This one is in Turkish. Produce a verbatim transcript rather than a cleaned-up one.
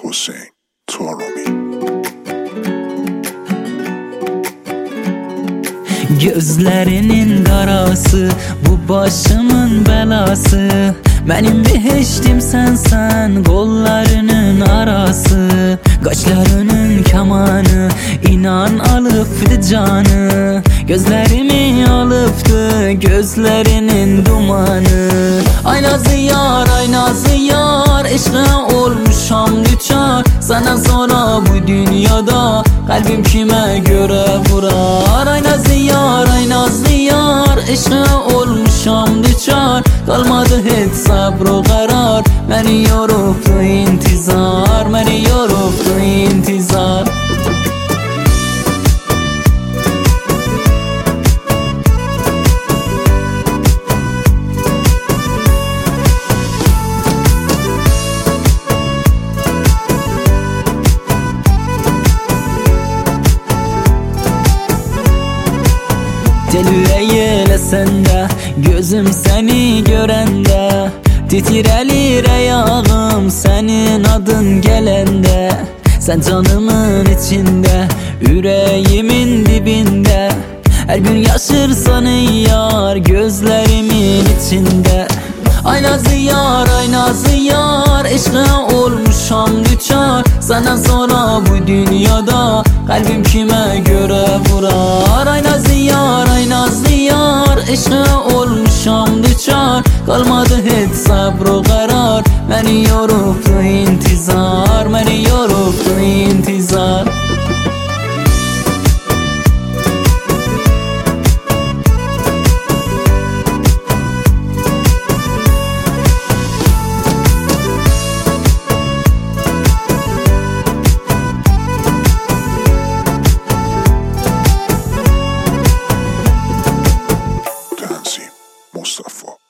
Hüseyin Toromi. Gözlerinin karası, bu başımın belası. Benim behiştim sensen, kollarının arası. Kaşlarının kemanı, inan alıptı canı. Gözlerimi alıptı, gözlerinin dumanı. Ay nazlı yar, ay nazlı yar, eşkına olmuşam düçar. Sana sonra bu dünyada, kalbim kime göre vurar. Ay nazlı yar, ay nazlı yar, eşkına olmuşam düçar. Kalmadı hiç sabr karar, beni yoruptu intizar, beni yoruptu intizar. Delüye sende, gözüm seni görende. Titrelir ayağım senin adın gelende. Sen canımın içinde, yüreğimin dibinde. Her gün yaşırsan ey yar, gözlerimin içinde. Ay nazlı yar, ay nazlı yar, eşkına olmuşam düçar. Sana sonra bu dünyada, kalbim kime göre vurar. Ay nazlı yar, ay nazlı yar, eşkına olmuşam düçar. Kalmadı hiç sabr karar, beni yoruptu intizar, beni yoruptu intizar. Tanzim Mustafa.